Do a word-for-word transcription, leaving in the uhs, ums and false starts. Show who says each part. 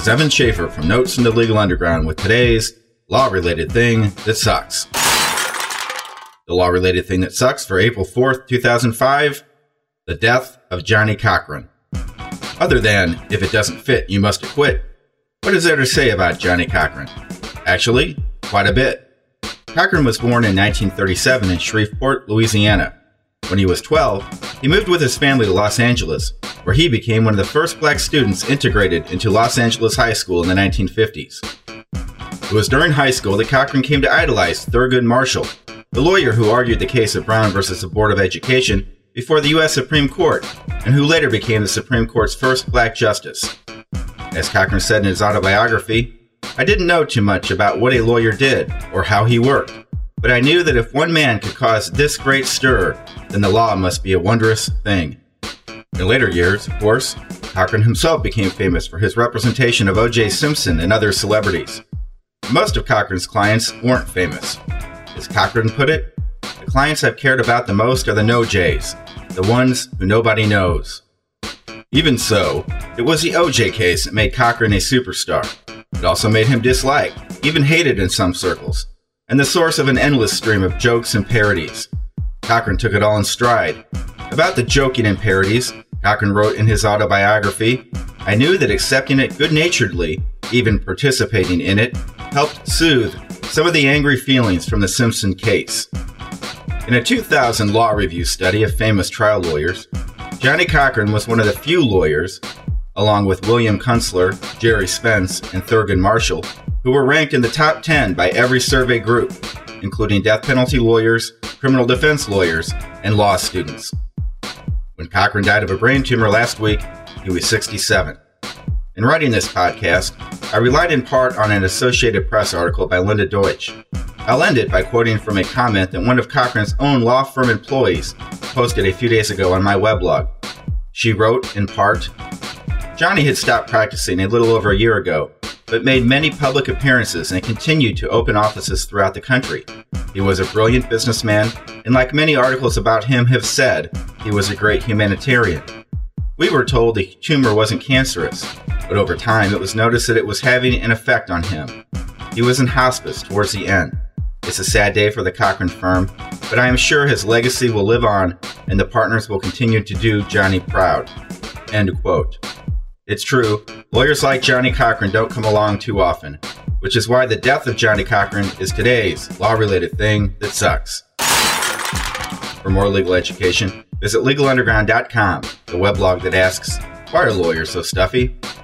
Speaker 1: is Evan Schaefer from Notes from the Legal Underground with today's law-related thing that sucks. The law-related thing that sucks for April fourth, two thousand five, the death of Johnnie Cochran. Other than, if it doesn't fit, you must acquit, what is there to say about Johnnie Cochran? Actually, quite a bit. Cochran was born in nineteen thirty-seven in Shreveport, Louisiana. When he was twelve, he moved with his family to Los Angeles, where he became one of the first black students integrated into Los Angeles High School in the nineteen fifties. It was during high school that Cochran came to idolize Thurgood Marshall, the lawyer who argued the case of Brown versus the Board of Education before the U S Supreme Court, and who later became the Supreme Court's first black justice. As Cochran said in his autobiography, "I didn't know too much about what a lawyer did or how he worked, but I knew that if one man could cause this great stir, then the law must be a wondrous thing." In later years, of course, Cochran himself became famous for his representation of O J Simpson and other celebrities. Most of Cochran's clients weren't famous. As Cochran put it, "The clients I've cared about the most are the no-J's, the ones who nobody knows." Even so, it was the O J case that made Cochran a superstar. It also made him disliked, even hated in some circles, and the source of an endless stream of jokes and parodies. Cochran took it all in stride. About the joking and parodies, Cochran wrote in his autobiography, "I knew that accepting it good-naturedly, even participating in it, helped soothe some of the angry feelings from the Simpson case." In a two thousand law review study of famous trial lawyers, Johnnie Cochran was one of the few lawyers, along with William Kunstler, Jerry Spence, and Thurgood Marshall, who were ranked in the top ten by every survey group, including death penalty lawyers, criminal defense lawyers, and law students. When Cochran died of a brain tumor last week, he was sixty-seven. In writing this podcast, I relied in part on an Associated Press article by Linda Deutsch. I'll end it by quoting from a comment that one of Cochran's own law firm employees posted a few days ago on my weblog. She wrote, in part, "Johnnie had stopped practicing a little over a year ago, but made many public appearances and continued to open offices throughout the country. He was a brilliant businessman, and like many articles about him have said, he was a great humanitarian. We were told the tumor wasn't cancerous, but over time it was noticed that it was having an effect on him. He was in hospice towards the end. It's a sad day for the Cochran firm, but I am sure his legacy will live on and the partners will continue to do Johnnie proud." End quote. It's true, lawyers like Johnnie Cochran don't come along too often, which is why the death of Johnnie Cochran is today's law-related thing that sucks. For more legal education, visit legal underground dot com, the weblog that asks, "Why are lawyers so stuffy?"